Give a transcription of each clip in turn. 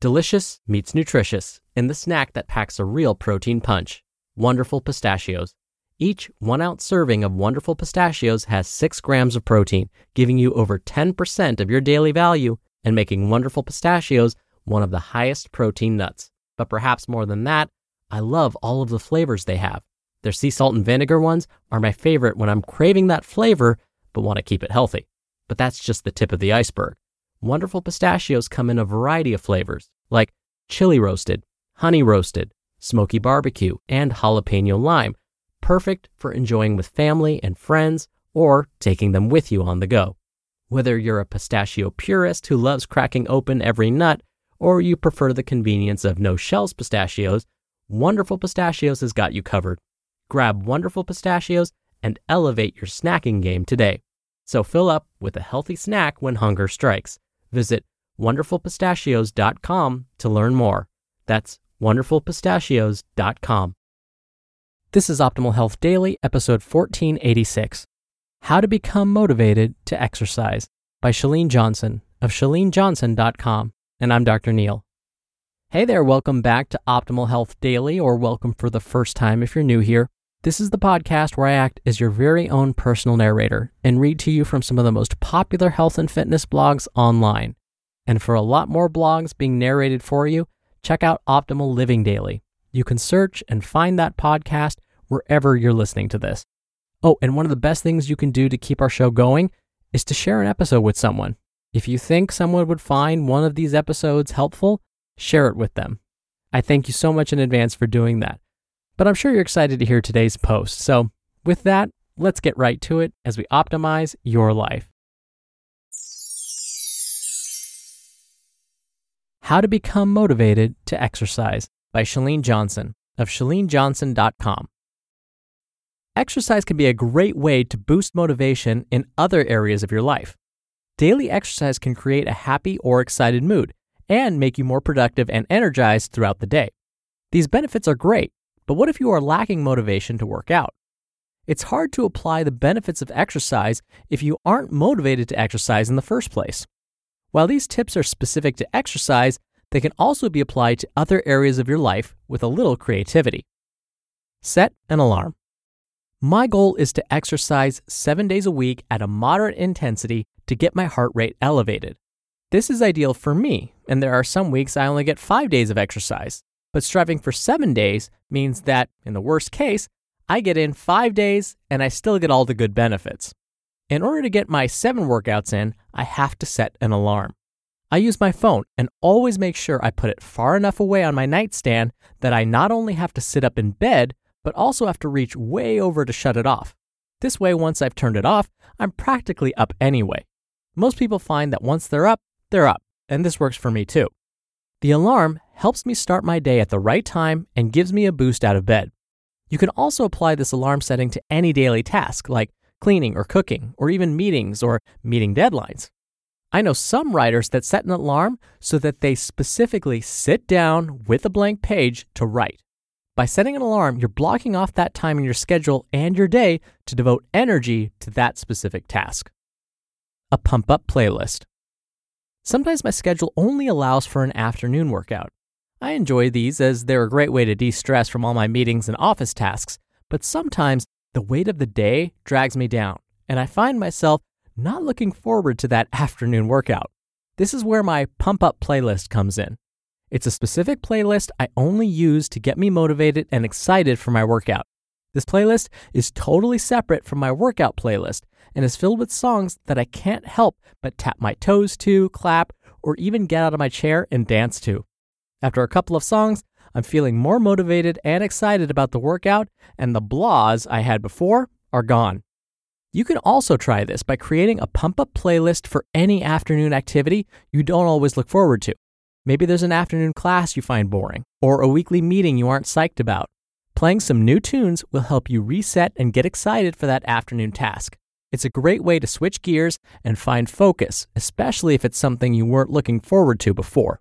Delicious meets nutritious in the snack that packs a real protein punch. Wonderful Pistachios. Each 1-ounce serving of Wonderful Pistachios has 6 grams of protein, giving you over 10% of your daily value and making Wonderful Pistachios one of the highest protein nuts. But perhaps more than that, I love all of the flavors they have. Their sea salt and vinegar ones are my favorite when I'm craving that flavor but want to keep it healthy. But that's just the tip of the iceberg. Wonderful Pistachios come in a variety of flavors, like chili roasted, honey roasted, smoky barbecue, and jalapeno lime, perfect for enjoying with family and friends or taking them with you on the go. Whether you're a pistachio purist who loves cracking open every nut, or you prefer the convenience of no-shells pistachios, Wonderful Pistachios has got you covered. Grab Wonderful Pistachios and elevate your snacking game today. So fill up with a healthy snack when hunger strikes. Visit wonderfulpistachios.com to learn more. That's wonderfulpistachios.com. This is Optimal Health Daily, episode 1486. How to Become Motivated to Exercise by Chalene Johnson of ChaleneJohnson.com. And I'm Dr. Neal. Hey there, welcome back to Optimal Health Daily, or welcome for the first time if you're new here. This is the podcast where I act as your very own personal narrator and read to you from some of the most popular health and fitness blogs online. And for a lot more blogs being narrated for you, check out Optimal Living Daily. You can search and find that podcast wherever you're listening to this. Oh, and one of the best things you can do to keep our show going is to share an episode with someone. If you think someone would find one of these episodes helpful, share it with them. I thank you so much in advance for doing that. But I'm sure you're excited to hear today's post. So with that, let's get right to it as we optimize your life. How to Become Motivated to Exercise by Chalene Johnson of ChaleneJohnson.com. Exercise can be a great way to boost motivation in other areas of your life. Daily exercise can create a happy or excited mood and make you more productive and energized throughout the day. These benefits are great. But what if you are lacking motivation to work out? It's hard to apply the benefits of exercise if you aren't motivated to exercise in the first place. While these tips are specific to exercise, they can also be applied to other areas of your life with a little creativity. Set an alarm. My goal is to exercise 7 days a week at a moderate intensity to get my heart rate elevated. This is ideal for me, and there are some weeks I only get 5 days of exercise. But striving for 7 days means that, in the worst case, I get in 5 days and I still get all the good benefits. In order to get my 7 workouts in, I have to set an alarm. I use my phone and always make sure I put it far enough away on my nightstand that I not only have to sit up in bed, but also have to reach way over to shut it off. This way, once I've turned it off, I'm practically up anyway. Most people find that once they're up, and this works for me too. The alarm helps me start my day at the right time and gives me a boost out of bed. You can also apply this alarm setting to any daily task like cleaning or cooking or even meetings or meeting deadlines. I know some writers that set an alarm so that they specifically sit down with a blank page to write. By setting an alarm, you're blocking off that time in your schedule and your day to devote energy to that specific task. A pump-up playlist. Sometimes my schedule only allows for an afternoon workout. I enjoy these as they're a great way to de-stress from all my meetings and office tasks, but sometimes the weight of the day drags me down, and I find myself not looking forward to that afternoon workout. This is where my pump-up playlist comes in. It's a specific playlist I only use to get me motivated and excited for my workout. This playlist is totally separate from my workout playlist and is filled with songs that I can't help but tap my toes to, clap, or even get out of my chair and dance to. After a couple of songs, I'm feeling more motivated and excited about the workout, and the blahs I had before are gone. You can also try this by creating a pump-up playlist for any afternoon activity you don't always look forward to. Maybe there's an afternoon class you find boring, or a weekly meeting you aren't psyched about. Playing some new tunes will help you reset and get excited for that afternoon task. It's a great way to switch gears and find focus, especially if it's something you weren't looking forward to before.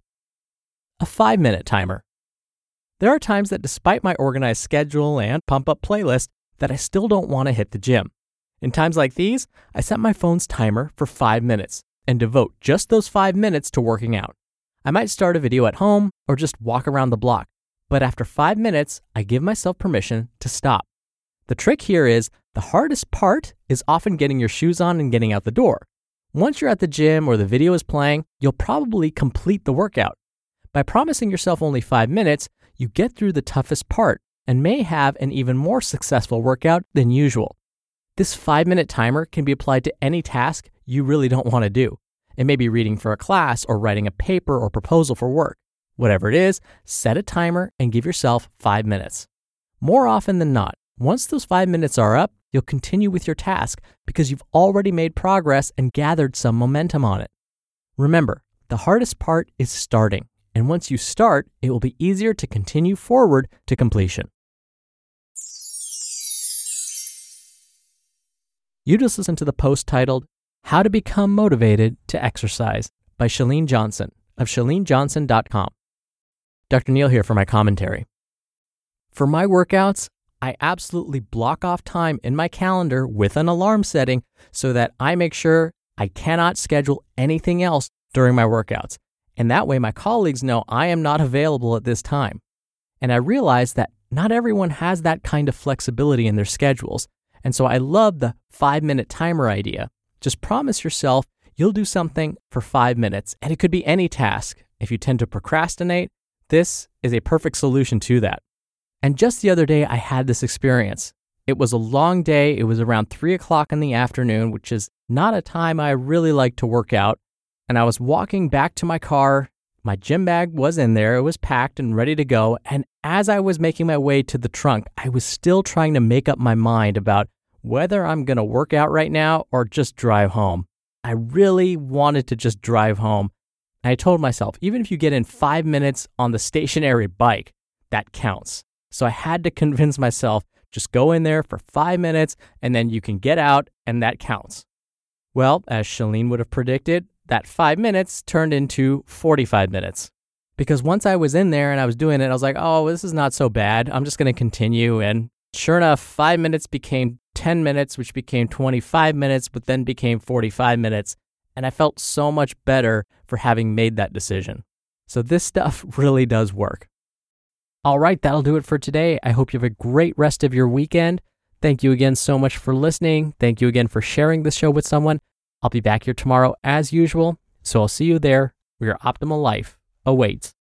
A 5-minute timer. There are times that despite my organized schedule and pump-up playlist, that I still don't want to hit the gym. In times like these, I set my phone's timer for 5 minutes and devote just those 5 minutes to working out. I might start a video at home or just walk around the block, but after 5 minutes, I give myself permission to stop. The trick here is the hardest part is often getting your shoes on and getting out the door. Once you're at the gym or the video is playing, you'll probably complete the workout. By promising yourself only 5 minutes, you get through the toughest part and may have an even more successful workout than usual. This 5-minute timer can be applied to any task you really don't want to do. It may be reading for a class or writing a paper or proposal for work. Whatever it is, set a timer and give yourself 5 minutes. More often than not, once those 5 minutes are up, you'll continue with your task because you've already made progress and gathered some momentum on it. Remember, the hardest part is starting, and once you start, it will be easier to continue forward to completion. You just listened to the post titled, How to Become Motivated to Exercise by Chalene Johnson of ChaleneJohnson.com. Dr. Neal here for my commentary. For my workouts, I absolutely block off time in my calendar with an alarm setting so that I make sure I cannot schedule anything else during my workouts. And that way my colleagues know I am not available at this time. And I realize that not everyone has that kind of flexibility in their schedules. And so I love the 5-minute timer idea. Just promise yourself you'll do something for 5 minutes, and it could be any task. If you tend to procrastinate, this is a perfect solution to that. And just the other day, I had this experience. It was a long day. It was around 3 o'clock in the afternoon, which is not a time I really like to work out. And I was walking back to my car. My gym bag was in there. It was packed and ready to go. And as I was making my way to the trunk, I was still trying to make up my mind about whether I'm going to work out right now or just drive home. I really wanted to just drive home. I told myself, even if you get in 5 minutes on the stationary bike, that counts. So I had to convince myself, just go in there for 5 minutes and then you can get out and that counts. Well, as Chalene would have predicted, that 5 minutes turned into 45 minutes. Because once I was in there and I was doing it, I was like, oh, this is not so bad. I'm just going to continue. And sure enough, 5 minutes became 10 minutes, which became 25 minutes, but then became 45 minutes. And I felt so much better for having made that decision. So this stuff really does work. All right, that'll do it for today. I hope you have a great rest of your weekend. Thank you again so much for listening. Thank you again for sharing this show with someone. I'll be back here tomorrow as usual. So I'll see you there where your optimal life awaits.